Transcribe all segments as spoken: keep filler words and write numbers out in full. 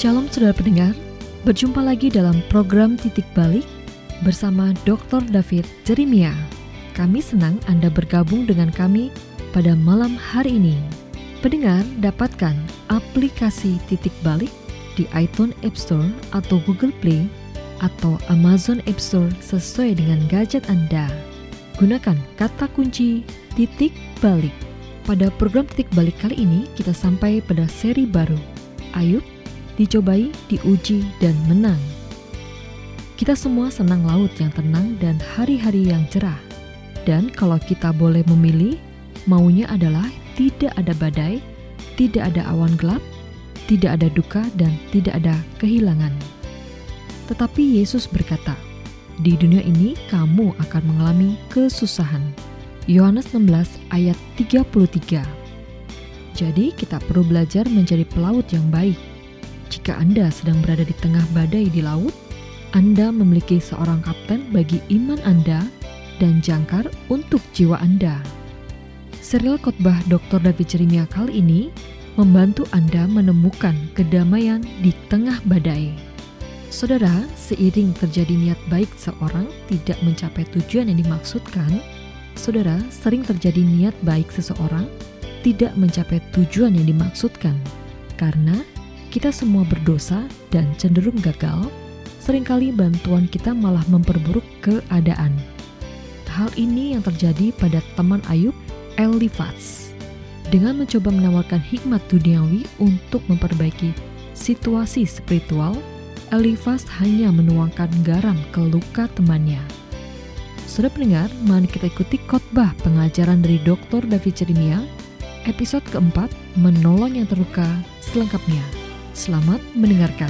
Shalom saudara pendengar, berjumpa lagi dalam program Titik Balik bersama doktor David Jeremia. Kami senang Anda bergabung dengan kami pada malam hari ini. Pendengar dapatkan aplikasi Titik Balik di iTunes App Store atau Google Play atau Amazon App Store sesuai dengan gadget Anda. Gunakan kata kunci Titik Balik. Pada program Titik Balik kali ini kita sampai pada seri baru, Ayub dicobai, diuji, dan menang. Kita semua senang laut yang tenang dan hari-hari yang cerah. Dan kalau kita boleh memilih, maunya adalah tidak ada badai, tidak ada awan gelap, tidak ada duka, dan tidak ada kehilangan. Tetapi Yesus berkata, di dunia ini kamu akan mengalami kesusahan. Yohanes enam belas ayat tiga puluh tiga. Jadi kita perlu belajar menjadi pelaut yang baik. Jika Anda sedang berada di tengah badai di laut, Anda memiliki seorang kapten bagi iman Anda dan jangkar untuk jiwa Anda. Serial khotbah doktor David Jeremia kali ini membantu Anda menemukan kedamaian di tengah badai. Saudara, seiring terjadi niat baik seorang tidak mencapai tujuan yang dimaksudkan, saudara, sering terjadi niat baik seseorang tidak mencapai tujuan yang dimaksudkan. Karena kita semua berdosa dan cenderung gagal, seringkali bantuan kita malah memperburuk keadaan. Hal ini yang terjadi pada teman Ayub, Elifaz. Dengan mencoba menawarkan hikmat duniawi untuk memperbaiki situasi spiritual, Elifaz hanya menuangkan garam ke luka temannya. Saudara pendengar, mari kita ikuti khotbah pengajaran dari doktor David Jeremia, episode keempat, Menolong yang Terluka, selengkapnya. Selamat mendengarkan.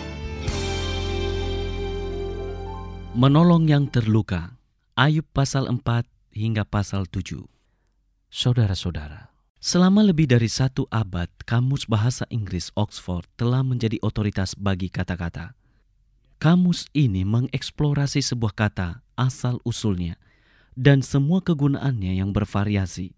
Menolong yang terluka, Ayub pasal empat hingga pasal tujuh. Saudara-saudara, selama lebih dari satu abad, Kamus Bahasa Inggris Oxford telah menjadi otoritas bagi kata-kata. Kamus ini mengeksplorasi sebuah kata asal-usulnya dan semua kegunaannya yang bervariasi.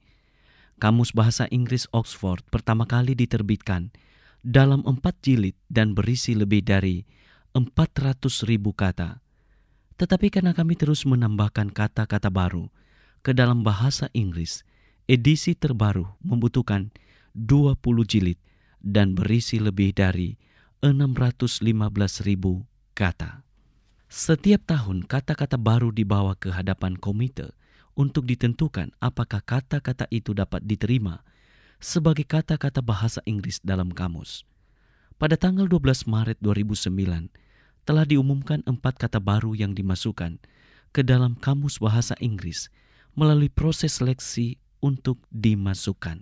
Kamus Bahasa Inggris Oxford pertama kali diterbitkan dalam empat jilid dan berisi lebih dari empat ratus ribu kata. Tetapi karena kami terus menambahkan kata-kata baru ke dalam bahasa Inggris, edisi terbaru membutuhkan dua puluh jilid dan berisi lebih dari enam ratus lima belas ribu kata. Setiap tahun kata-kata baru dibawa ke hadapan komite untuk ditentukan apakah kata-kata itu dapat diterima sebagai kata-kata bahasa Inggris dalam kamus. Pada tanggal dua belas Maret dua ribu sembilan, telah diumumkan empat kata baru yang dimasukkan ke dalam kamus bahasa Inggris melalui proses seleksi untuk dimasukkan.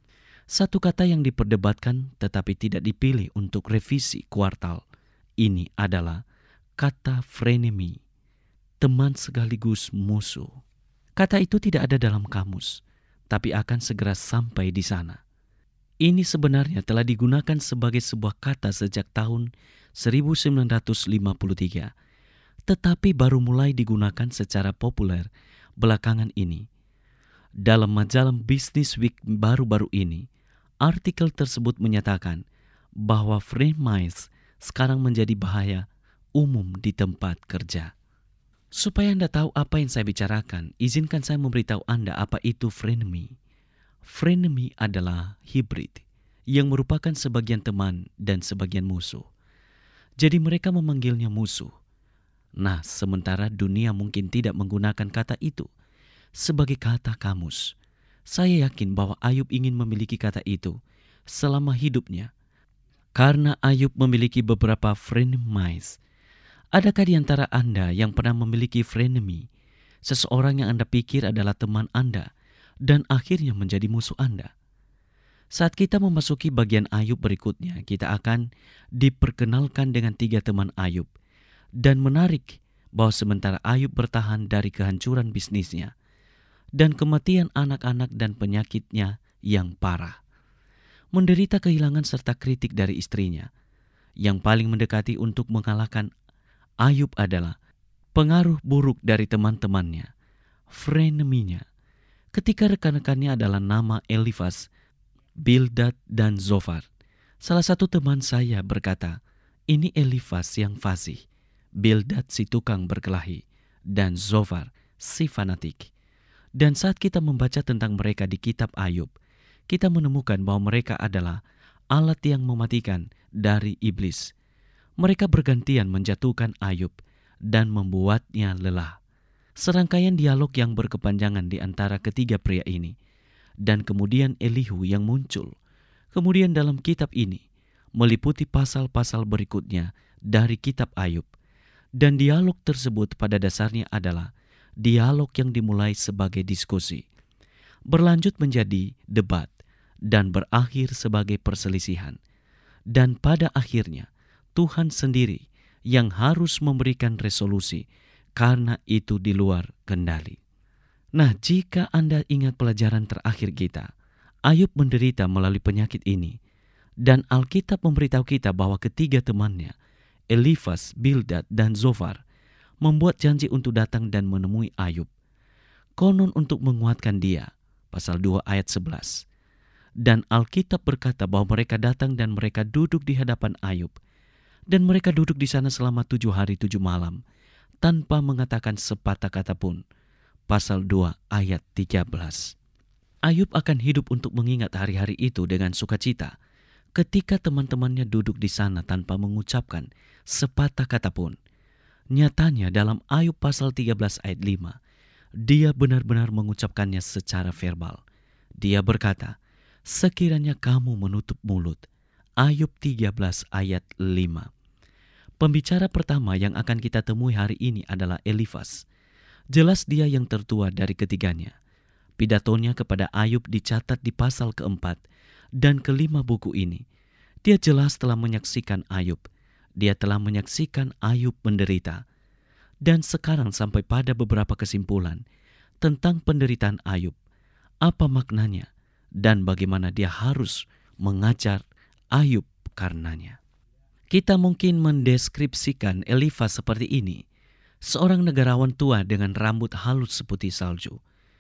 Satu kata yang diperdebatkan tetapi tidak dipilih untuk revisi kuartal ini adalah kata frenemy, teman sekaligus musuh. Kata itu tidak ada dalam kamus, tapi akan segera sampai di sana. Ini sebenarnya telah digunakan sebagai sebuah kata sejak tahun seribu sembilan ratus lima puluh tiga, tetapi baru mulai digunakan secara populer belakangan ini. Dalam majalah Business Week baru-baru ini, artikel tersebut menyatakan bahwa frenemies sekarang menjadi bahaya umum di tempat kerja. Supaya Anda tahu apa yang saya bicarakan, izinkan saya memberitahu Anda apa itu frenemy. Frenemy adalah hibrid yang merupakan sebagian teman dan sebagian musuh. Jadi mereka memanggilnya musuh. Nah, sementara dunia mungkin tidak menggunakan kata itu sebagai kata kamus. Saya yakin bahwa Ayub ingin memiliki kata itu selama hidupnya. Karena Ayub memiliki beberapa frenemies. Adakah di antara Anda yang pernah memiliki frenemy, seseorang yang Anda pikir adalah teman Anda dan akhirnya menjadi musuh Anda? Saat kita memasuki bagian Ayub berikutnya, kita akan diperkenalkan dengan tiga teman Ayub. Dan menarik bahwa sementara Ayub bertahan dari kehancuran bisnisnya dan kematian anak-anak dan penyakitnya yang parah, menderita kehilangan serta kritik dari istrinya, yang paling mendekati untuk mengalahkan Ayub adalah pengaruh buruk dari teman-temannya, freneminya. Ketika rekan-rekannya adalah nama Elifaz, Bildad, dan Zofar. Salah satu teman saya berkata, Ini Elifas yang fasih, Bildad si tukang berkelahi, dan Zofar si fanatik. Dan saat kita membaca tentang mereka di kitab Ayub, kita menemukan bahwa mereka adalah alat yang mematikan dari iblis. Mereka bergantian menjatuhkan Ayub dan membuatnya lelah. Serangkaian dialog yang berkepanjangan di antara ketiga pria ini. Dan kemudian Elihu yang muncul. Kemudian dalam kitab ini meliputi pasal-pasal berikutnya dari kitab Ayub. Dan dialog tersebut pada dasarnya adalah dialog yang dimulai sebagai diskusi, berlanjut menjadi debat, dan berakhir sebagai perselisihan. Dan pada akhirnya Tuhan sendiri yang harus memberikan resolusi karena itu di luar kendali. Nah, jika Anda ingat pelajaran terakhir kita, Ayub menderita melalui penyakit ini, dan Alkitab memberitahu kita bahwa ketiga temannya, Elifas, Bildad, dan Zofar, membuat janji untuk datang dan menemui Ayub. Konon untuk menguatkan dia, pasal dua ayat sebelas. Dan Alkitab berkata bahwa mereka datang dan mereka duduk di hadapan Ayub. Dan mereka duduk di sana selama tujuh hari tujuh malam, tanpa mengatakan sepatah kata pun. Pasal dua ayat tiga belas. Ayub akan hidup untuk mengingat hari-hari itu dengan sukacita, ketika teman-temannya duduk di sana tanpa mengucapkan sepatah kata pun. Nyatanya dalam Ayub pasal tiga belas ayat lima, dia benar-benar mengucapkannya secara verbal. Dia berkata, sekiranya kamu menutup mulut. Ayub tiga belas ayat lima. Pembicara pertama yang akan kita temui hari ini adalah Elifas. Jelas dia yang tertua dari ketiganya. Pidatonya kepada Ayub dicatat di pasal keempat dan kelima buku ini. Dia jelas telah menyaksikan Ayub. Dia telah menyaksikan Ayub menderita. Dan sekarang sampai pada beberapa kesimpulan tentang penderitaan Ayub. Apa maknanya dan bagaimana dia harus mengajar Ayub karenanya. Kita mungkin mendeskripsikan Elifas seperti ini. Seorang negarawan tua dengan rambut halus seputih salju.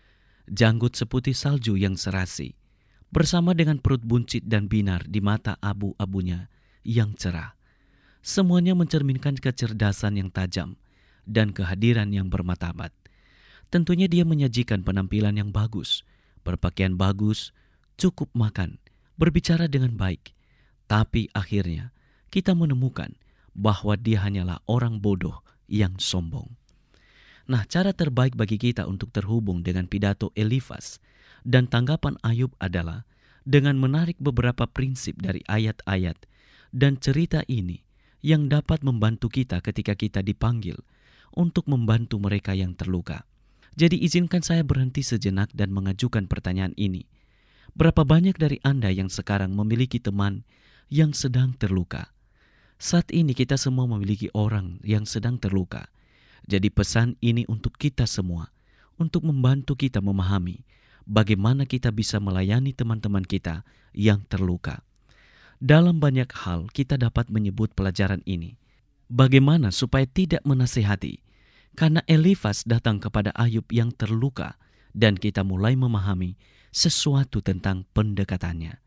Janggut seputih salju yang serasi. Bersama dengan perut buncit dan binar di mata abu-abunya yang cerah. Semuanya mencerminkan kecerdasan yang tajam dan kehadiran yang bermartabat. Tentunya dia menyajikan penampilan yang bagus, berpakaian bagus, cukup makan, berbicara dengan baik. Tapi akhirnya kita menemukan bahwa dia hanyalah orang bodoh yang sombong. Nah, cara terbaik bagi kita untuk terhubung dengan pidato Elifas dan tanggapan Ayub adalah dengan menarik beberapa prinsip dari ayat-ayat dan cerita ini yang dapat membantu kita ketika kita dipanggil untuk membantu mereka yang terluka. Jadi izinkan saya berhenti sejenak dan mengajukan pertanyaan ini. Berapa banyak dari Anda yang sekarang memiliki teman yang sedang terluka? Saat ini kita semua memiliki orang yang sedang terluka. Jadi pesan ini untuk kita semua, untuk membantu kita memahami bagaimana kita bisa melayani teman-teman kita yang terluka. Dalam banyak hal kita dapat menyebut pelajaran ini. Bagaimana supaya tidak menasihati? Karena Elifas datang kepada Ayub yang terluka dan kita mulai memahami sesuatu tentang pendekatannya.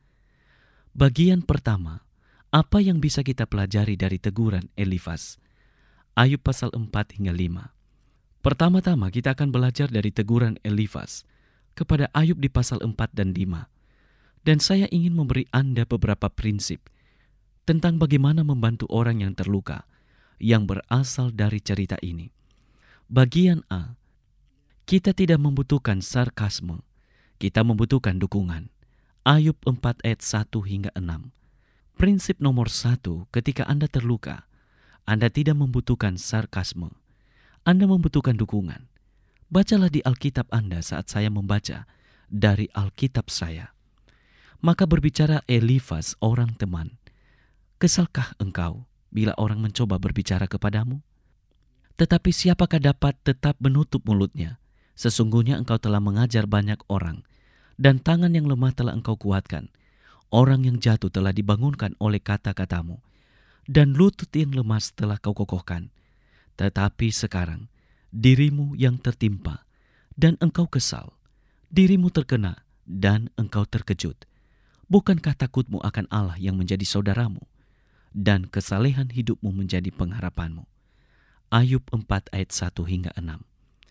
Bagian pertama, apa yang bisa kita pelajari dari teguran Elifas? Ayub pasal empat hingga lima. Pertama-tama kita akan belajar dari teguran Elifas kepada Ayub di pasal empat dan lima. Dan saya ingin memberi Anda beberapa prinsip tentang bagaimana membantu orang yang terluka yang berasal dari cerita ini. Bagian A, kita tidak membutuhkan sarkasme, kita membutuhkan dukungan. Ayub empat ayat satu hingga enam. Prinsip nomor satu, ketika Anda terluka, Anda tidak membutuhkan sarkasme. Anda membutuhkan dukungan. Bacalah di Alkitab Anda saat saya membaca dari Alkitab saya. Maka berbicara Elifas, orang teman, kesalkah engkau bila orang mencoba berbicara kepadamu? Tetapi siapakah dapat tetap menutup mulutnya? Sesungguhnya engkau telah mengajar banyak orang, dan tangan yang lemah telah engkau kuatkan. Orang yang jatuh telah dibangunkan oleh kata-katamu, dan lutut yang lemas telah kau kokohkan. Tetapi sekarang dirimu yang tertimpa, dan engkau kesal. Dirimu terkena, dan engkau terkejut. Bukankah takutmu akan Allah yang menjadi saudaramu? dan kesalehan hidupmu menjadi pengharapanmu. Ayub empat ayat satu hingga enam.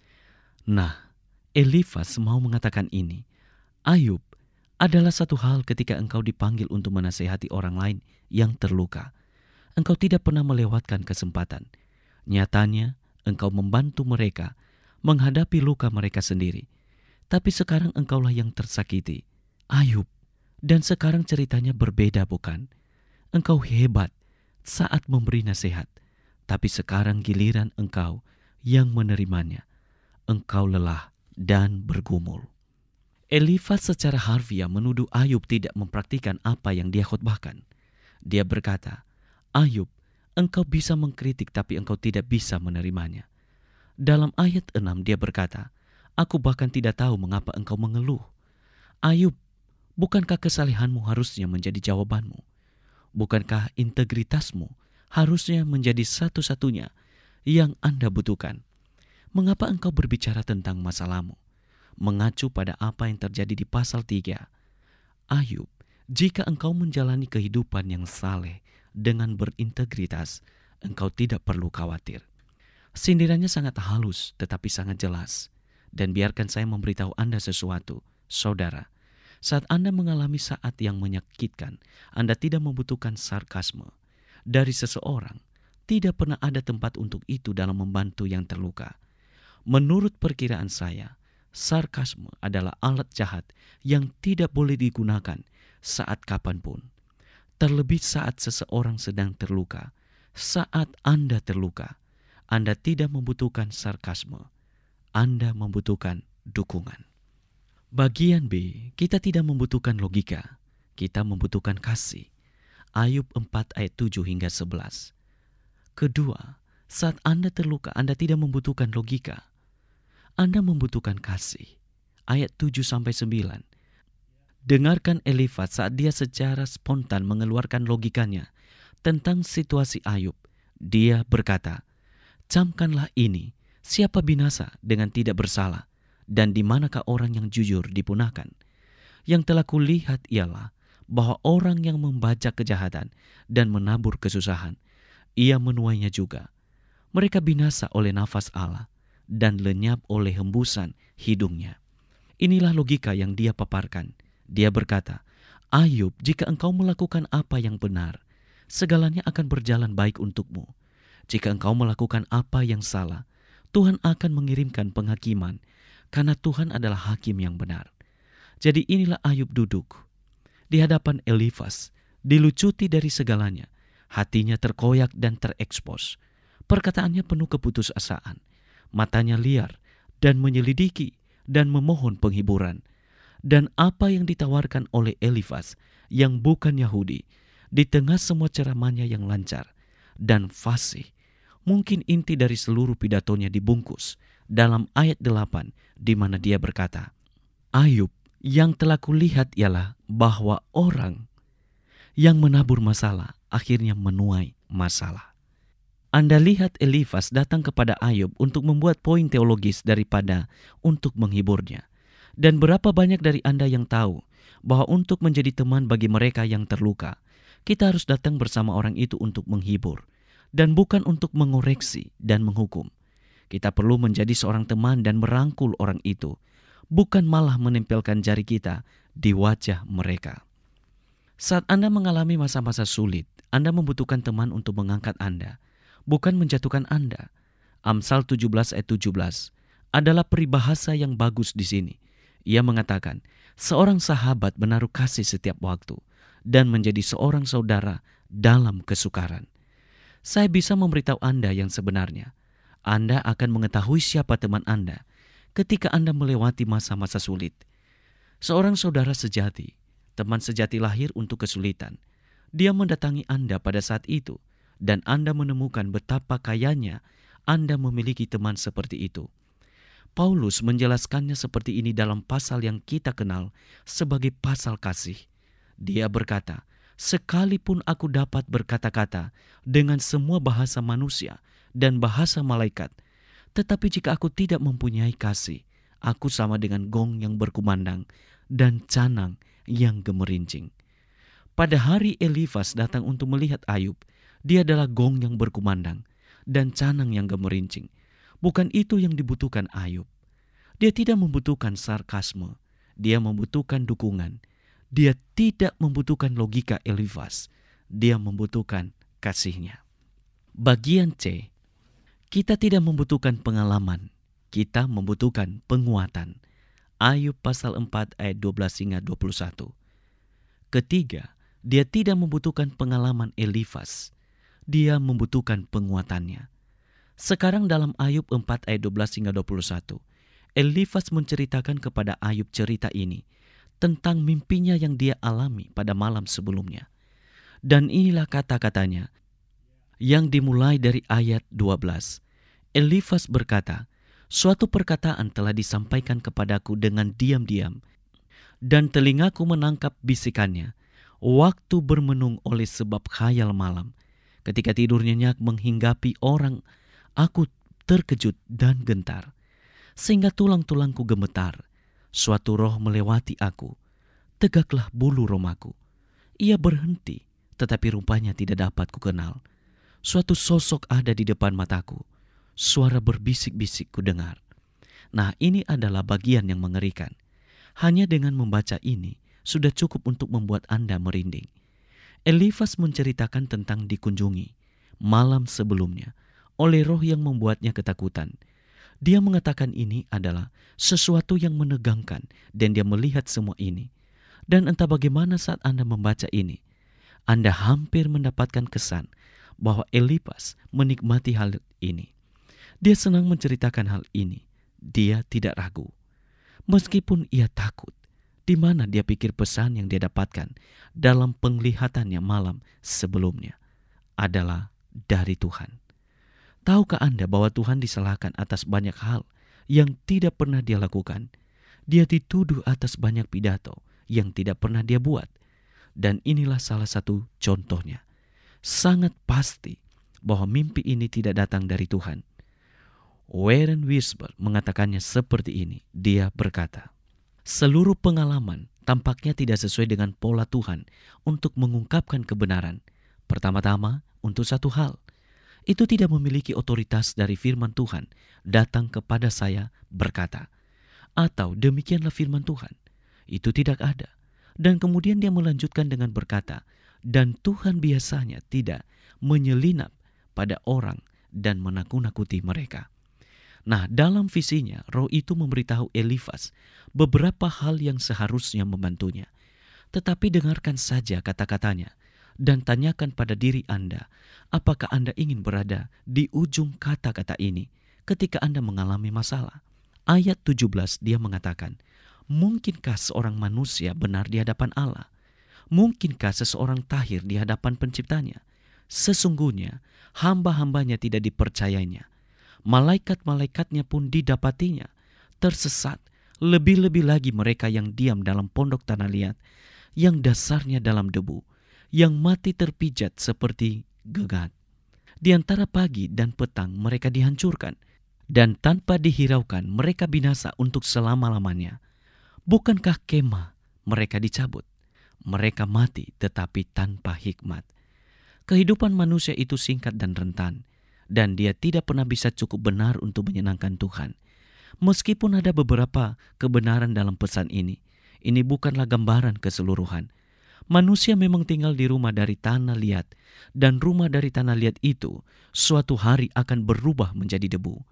Nah, Elifas mau mengatakan ini. Ayub, adalah satu hal ketika engkau dipanggil untuk menasehati orang lain yang terluka. Engkau tidak pernah melewatkan kesempatan. Nyatanya, engkau membantu mereka menghadapi luka mereka sendiri. Tapi sekarang engkaulah yang tersakiti. Ayub, dan sekarang ceritanya berbeda bukan? Engkau hebat saat memberi nasihat. Tapi sekarang giliran engkau yang menerimanya. Engkau lelah dan bergumul. Elifas secara harfiah menuduh Ayub tidak mempraktikkan apa yang dia khotbahkan. Dia berkata, Ayub, engkau bisa mengkritik tapi engkau tidak bisa menerimanya. Dalam ayat enam dia berkata, aku bahkan tidak tahu mengapa engkau mengeluh. Ayub, bukankah kesalehanmu harusnya menjadi jawabanmu? Bukankah integritasmu harusnya menjadi satu-satunya yang Anda butuhkan? Mengapa engkau berbicara tentang masalahmu? Mengacu pada apa yang terjadi di pasal tiga. Ayub, jika engkau menjalani kehidupan yang saleh dengan berintegritas, engkau tidak perlu khawatir. Sindirannya sangat halus tetapi sangat jelas. Dan biarkan saya memberitahu Anda sesuatu, saudara. Saat Anda mengalami saat yang menyakitkan, Anda tidak membutuhkan sarkasme dari seseorang. Tidak pernah ada tempat untuk itu dalam membantu yang terluka. Menurut perkiraan saya, sarkasme adalah alat jahat yang tidak boleh digunakan saat kapanpun. Terlebih saat seseorang sedang terluka. Saat Anda terluka, Anda tidak membutuhkan sarkasme. Anda membutuhkan dukungan. Bagian B, kita tidak membutuhkan logika. Kita membutuhkan kasih. Ayub empat ayat tujuh hingga sebelas. Kedua, saat Anda terluka, Anda tidak membutuhkan logika. Anda membutuhkan kasih. Ayat tujuh sampai sembilan. Dengarkan Elifas saat dia secara spontan mengeluarkan logikanya tentang situasi Ayub. Dia berkata, camkanlah ini, siapa binasa dengan tidak bersalah, dan di manakah orang yang jujur dipunahkan? Yang telah kulihat ialah bahwa orang yang membajak kejahatan dan menabur kesusahan, ia menuainya juga. Mereka binasa oleh nafas Allah dan lenyap oleh hembusan hidungnya. Inilah logika yang dia paparkan. Dia berkata, Ayub, jika engkau melakukan apa yang benar, segalanya akan berjalan baik untukmu. Jika engkau melakukan apa yang salah, Tuhan akan mengirimkan penghakiman, karena Tuhan adalah hakim yang benar. Jadi inilah Ayub duduk di hadapan Elifas, dilucuti dari segalanya. Hatinya terkoyak dan terekspos. Perkataannya penuh keputusasaan. Matanya liar dan menyelidiki dan memohon penghiburan. Dan apa yang ditawarkan oleh Elifas yang bukan Yahudi, di tengah semua ceramahnya yang lancar dan fasih, mungkin inti dari seluruh pidatonya dibungkus dalam ayat delapan, di mana dia berkata, Ayub, yang telah kulihat ialah bahwa orang yang menabur masalah akhirnya menuai masalah. Anda lihat Elifas datang kepada Ayub untuk membuat poin teologis daripada untuk menghiburnya. Dan berapa banyak dari Anda yang tahu bahwa untuk menjadi teman bagi mereka yang terluka, kita harus datang bersama orang itu untuk menghibur dan bukan untuk mengoreksi dan menghukum. Kita perlu menjadi seorang teman dan merangkul orang itu, bukan malah menempelkan jari kita di wajah mereka. Saat Anda mengalami masa-masa sulit, Anda membutuhkan teman untuk mengangkat Anda, bukan menjatuhkan Anda. Amsal tujuh belas ayat tujuh belas adalah peribahasa yang bagus di sini. Ia mengatakan, seorang sahabat menaruh kasih setiap waktu dan menjadi seorang saudara dalam kesukaran. Saya bisa memberitahu Anda yang sebenarnya. Anda akan mengetahui siapa teman Anda ketika Anda melewati masa-masa sulit. Seorang saudara sejati, teman sejati lahir untuk kesulitan. Dia mendatangi Anda pada saat itu, dan Anda menemukan betapa kayanya Anda memiliki teman seperti itu. Paulus menjelaskannya seperti ini dalam pasal yang kita kenal sebagai pasal kasih. Dia berkata, sekalipun aku dapat berkata-kata dengan semua bahasa manusia dan bahasa malaikat, tetapi jika aku tidak mempunyai kasih, aku sama dengan gong yang berkumandang dan canang yang gemerincing. Pada hari Elifas datang untuk melihat Ayub, dia adalah gong yang berkumandang dan canang yang gemerincing. Bukan itu yang dibutuhkan Ayub. Dia tidak membutuhkan sarkasme, dia membutuhkan dukungan. Dia tidak membutuhkan logika Elifas, dia membutuhkan kasihnya. Bagian C, kita tidak membutuhkan pengalaman, kita membutuhkan penguatan. Ayub pasal empat ayat dua belas hingga dua puluh satu. Ketiga, dia tidak membutuhkan pengalaman Elifas, dia membutuhkan penguatannya. Sekarang dalam Ayub empat ayat dua belas hingga dua puluh satu, Elifas menceritakan kepada Ayub cerita ini tentang mimpinya yang dia alami pada malam sebelumnya. Dan inilah kata-katanya yang dimulai dari ayat dua belas. Elifas berkata, "Suatu perkataan telah disampaikan kepadaku dengan diam-diam, dan telingaku menangkap bisikannya, waktu bermenung oleh sebab khayal malam. Ketika tidur nyenyak menghinggapi orang, aku terkejut dan gentar, sehingga tulang-tulangku gemetar. Suatu roh melewati aku, tegaklah bulu romaku. Ia berhenti, tetapi rupanya tidak dapat kukenal. Suatu sosok ada di depan mataku, suara berbisik-bisik kudengar." Nah, ini adalah bagian yang mengerikan. Hanya dengan membaca ini, sudah cukup untuk membuat Anda merinding. Elifas menceritakan tentang dikunjungi malam sebelumnya oleh roh yang membuatnya ketakutan. Dia mengatakan ini adalah sesuatu yang menegangkan dan dia melihat semua ini. Dan entah bagaimana saat Anda membaca ini, Anda hampir mendapatkan kesan bahwa Elifas menikmati hal ini. Dia senang menceritakan hal ini. Dia tidak ragu. Meskipun ia takut, di mana dia pikir pesan yang dia dapatkan dalam penglihatannya malam sebelumnya adalah dari Tuhan. Tahukah Anda bahwa Tuhan disalahkan atas banyak hal yang tidak pernah dia lakukan? Dia dituduh atas banyak pidato yang tidak pernah dia buat. Dan inilah salah satu contohnya. Sangat pasti bahwa mimpi ini tidak datang dari Tuhan. Warren Wiersbe mengatakannya seperti ini. Dia berkata, "Seluruh pengalaman tampaknya tidak sesuai dengan pola Tuhan untuk mengungkapkan kebenaran. Pertama-tama, untuk satu hal, itu tidak memiliki otoritas dari firman Tuhan datang kepada saya berkata, atau demikianlah firman Tuhan. Itu tidak ada." Dan kemudian dia melanjutkan dengan berkata, "Dan Tuhan biasanya tidak menyelinap pada orang dan menakut-nakuti mereka." Nah, dalam visinya, roh itu memberitahu Elifas beberapa hal yang seharusnya membantunya. Tetapi dengarkan saja kata-katanya dan tanyakan pada diri Anda, apakah Anda ingin berada di ujung kata-kata ini ketika Anda mengalami masalah? Ayat tujuh belas dia mengatakan, "Mungkinkah seorang manusia benar di hadapan Allah? Mungkinkah seseorang tahir di hadapan penciptanya? Sesungguhnya hamba-hambanya tidak dipercayainya. Malaikat-malaikatnya pun didapatinya tersesat. Lebih-lebih lagi mereka yang diam dalam pondok tanah liat, yang dasarnya dalam debu, yang mati terpijat seperti gegat. Di antara pagi dan petang mereka dihancurkan, dan tanpa dihiraukan mereka binasa untuk selama-lamanya. Bukankah kemah mereka dicabut? Mereka mati tetapi tanpa hikmat." Kehidupan manusia itu singkat dan rentan, dan dia tidak pernah bisa cukup benar untuk menyenangkan Tuhan. Meskipun ada beberapa kebenaran dalam pesan ini, ini bukanlah gambaran keseluruhan. Manusia memang tinggal di rumah dari tanah liat, dan rumah dari tanah liat itu suatu hari akan berubah menjadi debu.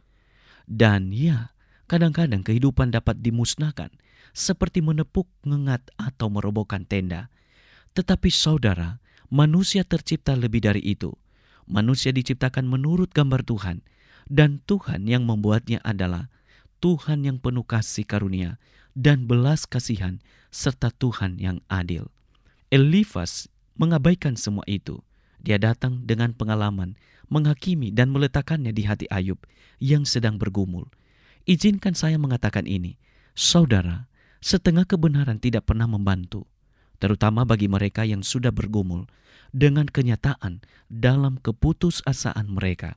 Dan ya, kadang-kadang kehidupan dapat dimusnahkan, seperti menepuk, ngengat, atau merobohkan tenda. Tetapi saudara, manusia tercipta lebih dari itu. Manusia diciptakan menurut gambar Tuhan, dan Tuhan yang membuatnya adalah Tuhan yang penuh kasih karunia dan belas kasihan, serta Tuhan yang adil. Elifas mengabaikan semua itu. Dia datang dengan pengalaman, menghakimi dan meletakkannya di hati Ayub yang sedang bergumul. Izinkan saya mengatakan ini, saudara, setengah kebenaran tidak pernah membantu, terutama bagi mereka yang sudah bergumul dengan kenyataan dalam keputusasaan mereka.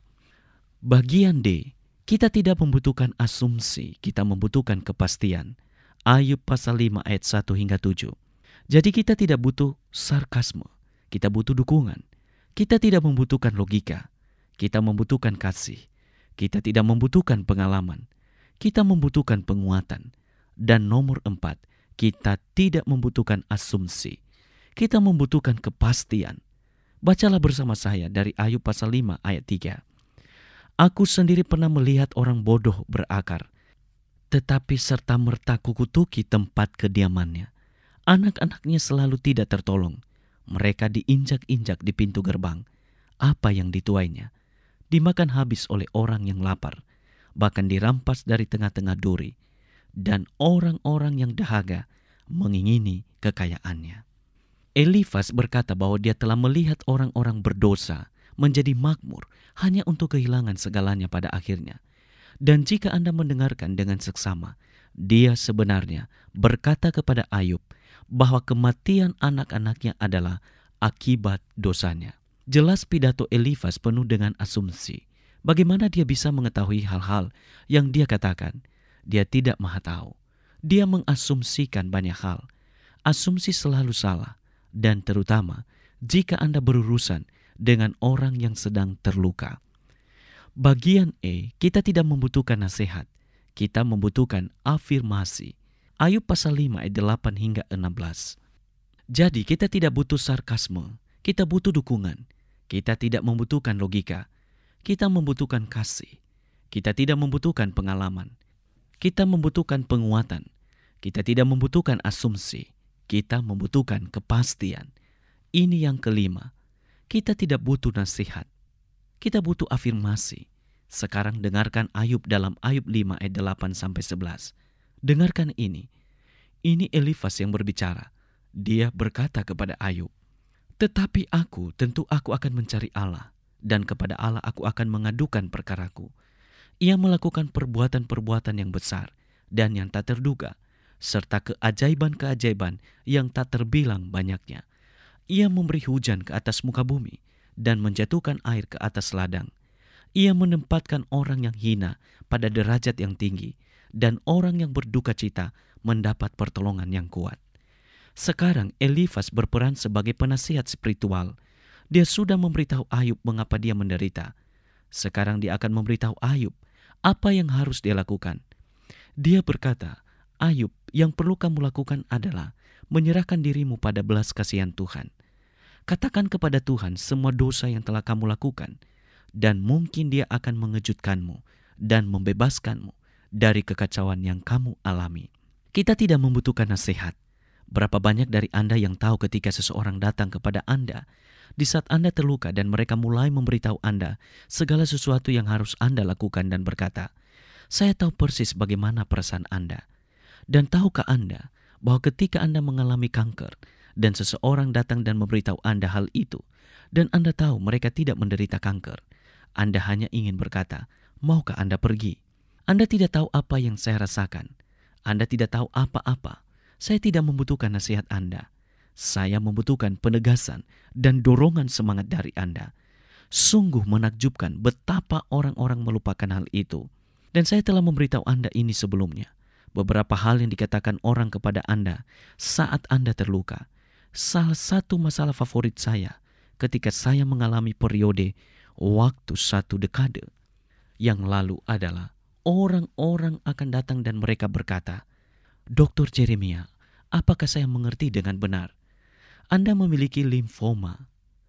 Bagian D, kita tidak membutuhkan asumsi, kita membutuhkan kepastian. Ayub pasal lima ayat satu hingga tujuh. Jadi kita tidak butuh sarkasme, kita butuh dukungan. Kita tidak membutuhkan logika, kita membutuhkan kasih. Kita tidak membutuhkan pengalaman, kita membutuhkan penguatan. Dan nomor empat, kita tidak membutuhkan asumsi, kita membutuhkan kepastian. Bacalah bersama saya dari Ayub pasal lima ayat tiga. Aku sendiri pernah melihat orang bodoh berakar, tetapi serta-merta kukutuki tempat kediamannya. Anak-anaknya selalu tidak tertolong. Mereka diinjak-injak di pintu gerbang. Apa yang dituainya dimakan habis oleh orang yang lapar, bahkan dirampas dari tengah-tengah duri, dan orang-orang yang dahaga mengingini kekayaannya. Elifas berkata bahwa dia telah melihat orang-orang berdosa menjadi makmur hanya untuk kehilangan segalanya pada akhirnya. Dan jika Anda mendengarkan dengan seksama, dia sebenarnya berkata kepada Ayub bahwa kematian anak-anaknya adalah akibat dosanya. Jelas pidato Elifas penuh dengan asumsi. Bagaimana dia bisa mengetahui hal-hal yang dia katakan? Dia tidak maha tahu. Dia mengasumsikan banyak hal. Asumsi selalu salah, dan terutama jika Anda berurusan dengan orang yang sedang terluka. Bagian E, kita tidak membutuhkan nasihat, kita membutuhkan afirmasi. Ayub pasal lima ayat delapan hingga enam belas. Jadi kita tidak butuh sarkasme, kita butuh dukungan. Kita tidak membutuhkan logika, kita membutuhkan kasih. Kita tidak membutuhkan pengalaman, kita membutuhkan penguatan. Kita tidak membutuhkan asumsi, kita membutuhkan kepastian. Ini yang kelima, kita tidak butuh nasihat, kita butuh afirmasi. Sekarang dengarkan Ayub dalam Ayub lima ayat delapan sampai sebelas. Dengarkan ini. Ini Elifas yang berbicara. Dia berkata kepada Ayub, "Tetapi aku, tentu aku akan mencari Allah, dan kepada Allah aku akan mengadukan perkaraku. Ia melakukan perbuatan-perbuatan yang besar dan yang tak terduga, serta keajaiban-keajaiban yang tak terbilang banyaknya. Ia memberi hujan ke atas muka bumi dan menjatuhkan air ke atas ladang. Ia menempatkan orang yang hina pada derajat yang tinggi, dan orang yang berduka cita mendapat pertolongan yang kuat." Sekarang Elifas berperan sebagai penasihat spiritual. Dia sudah memberitahu Ayub mengapa dia menderita. Sekarang dia akan memberitahu Ayub apa yang harus dia lakukan. Dia berkata, "Ayub, yang perlu kamu lakukan adalah menyerahkan dirimu pada belas kasihan Tuhan. Katakan kepada Tuhan semua dosa yang telah kamu lakukan, dan mungkin dia akan mengejutkanmu dan membebaskanmu dari kekacauan yang kamu alami." Kita tidak membutuhkan nasihat. Berapa banyak dari Anda yang tahu ketika seseorang datang kepada Anda di saat Anda terluka dan mereka mulai memberitahu Anda segala sesuatu yang harus Anda lakukan dan berkata, "Saya tahu persis bagaimana perasaan Anda." Dan tahukah Anda bahwa ketika Anda mengalami kanker dan seseorang datang dan memberitahu Anda hal itu, dan Anda tahu mereka tidak menderita kanker, Anda hanya ingin berkata, "Maukah Anda pergi?" Anda tidak tahu apa yang saya rasakan. Anda tidak tahu apa-apa. Saya tidak membutuhkan nasihat Anda. Saya membutuhkan penegasan dan dorongan semangat dari Anda. Sungguh menakjubkan betapa orang-orang melupakan hal itu. Dan saya telah memberitahu Anda ini sebelumnya. Beberapa hal yang dikatakan orang kepada Anda saat Anda terluka. Salah satu masalah favorit saya ketika saya mengalami periode waktu satu dekade yang lalu adalah orang-orang akan datang dan mereka berkata, "Doktor Jeremia, apakah saya mengerti dengan benar? Anda memiliki limfoma,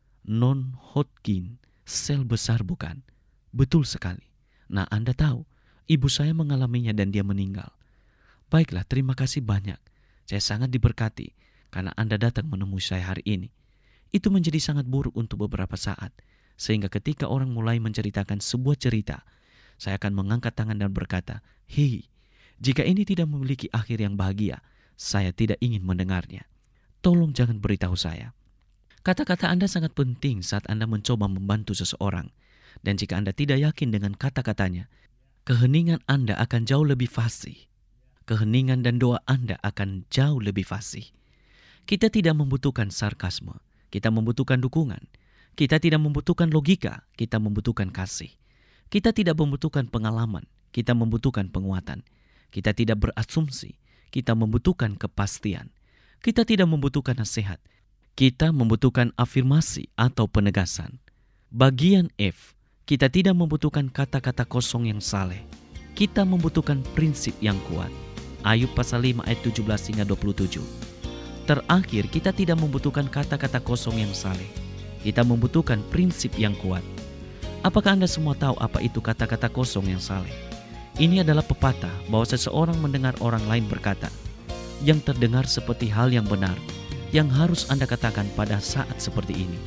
non-Hodgkin, sel besar bukan?" "Betul sekali." "Nah, Anda tahu, ibu saya mengalaminya dan dia meninggal." "Baiklah, terima kasih banyak. Saya sangat diberkati karena Anda datang menemui saya hari ini." Itu menjadi sangat buruk untuk beberapa saat, sehingga ketika orang mulai menceritakan sebuah cerita, saya akan mengangkat tangan dan berkata, "Hei, jika ini tidak memiliki akhir yang bahagia, saya tidak ingin mendengarnya. Tolong jangan beritahu saya." Kata-kata Anda sangat penting saat Anda mencoba membantu seseorang. Dan jika Anda tidak yakin dengan kata-katanya, keheningan Anda akan jauh lebih fasih. Keheningan dan doa Anda akan jauh lebih fasih. Kita tidak membutuhkan sarkasme, kita membutuhkan dukungan. Kita tidak membutuhkan logika, kita membutuhkan kasih. Kita tidak membutuhkan pengalaman, kita membutuhkan penguatan. Kita tidak berasumsi, kita membutuhkan kepastian. Kita tidak membutuhkan nasihat. Kita membutuhkan afirmasi atau penegasan. Bagian F, kita tidak membutuhkan kata-kata kosong yang saleh. Kita membutuhkan prinsip yang kuat. Ayub pasal lima ayat tujuh belas hingga dua puluh tujuh. Terakhir, kita tidak membutuhkan kata-kata kosong yang saleh. Kita membutuhkan prinsip yang kuat. Apakah Anda semua tahu apa itu kata-kata kosong yang saleh? Ini adalah pepatah bahwa seseorang mendengar orang lain berkata, yang terdengar seperti hal yang benar, yang harus Anda katakan pada saat seperti ini.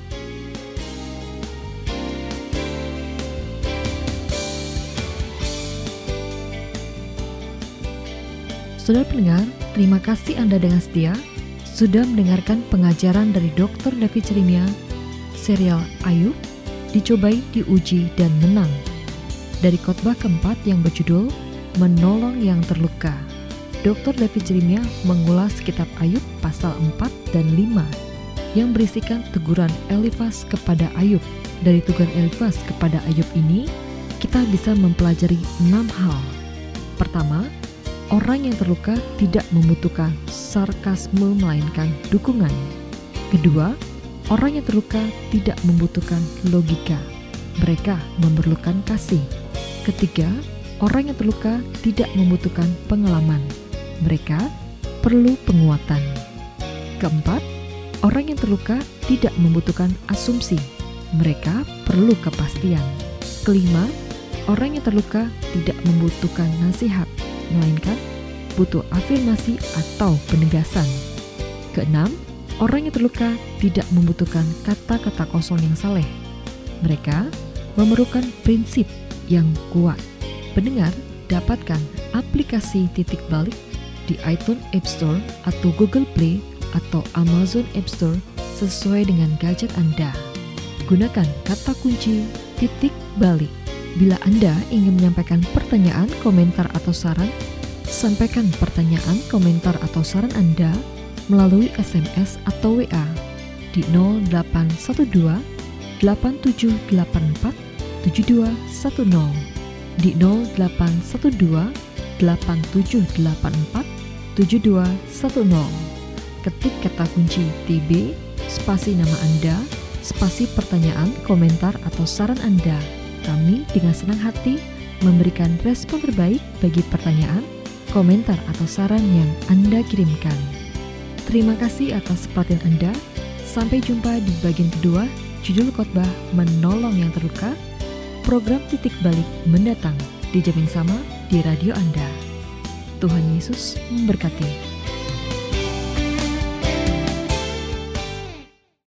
Saudara pendengar, terima kasih Anda dengan setia sudah mendengarkan pengajaran dari doktor David Jeremia, serial Ayub, dicobai, diuji, dan menang. Dari khotbah keempat yang berjudul Menolong yang Terluka, doktor David Jeremia mengulas kitab Ayub pasal empat dan lima yang berisikan teguran Elifas kepada Ayub. Dari teguran Elifas kepada Ayub ini, kita bisa mempelajari enam hal. Pertama, orang yang terluka tidak membutuhkan sarkasme melainkan dukungan. Kedua, orang yang terluka tidak membutuhkan logika. Mereka memerlukan kasih. Ketiga, orang yang terluka tidak membutuhkan pengalaman. Mereka perlu penguatan. Keempat, orang yang terluka tidak membutuhkan asumsi. Mereka perlu kepastian. Kelima, orang yang terluka tidak membutuhkan nasihat, melainkan butuh afirmasi atau penegasan. Keenam, orang yang terluka tidak membutuhkan kata-kata kosong yang saleh. Mereka memerlukan prinsip yang kuat. Pendengar, dapatkan aplikasi Titik Balik di iTunes App Store atau Google Play atau Amazon App Store sesuai dengan gadget Anda. Gunakan kata kunci Titik Balik. Bila Anda ingin menyampaikan pertanyaan, komentar, atau saran, sampaikan pertanyaan, komentar, atau saran Anda melalui S M S atau W A di nol delapan satu dua delapan tujuh delapan empat tujuh dua satu nol, di nol delapan satu dua delapan tujuh delapan empat tujuh dua satu nol. Ketik kata kunci T B, spasi nama Anda, spasi pertanyaan, komentar, atau saran Anda. Kami dengan senang hati memberikan respon terbaik bagi pertanyaan, komentar, atau saran yang Anda kirimkan. Terima kasih atas perhatian Anda. Sampai jumpa di bagian kedua, judul khotbah Menolong yang Terluka. Program Titik Balik mendatang di jam yang sama di radio Anda. Tuhan Yesus memberkati.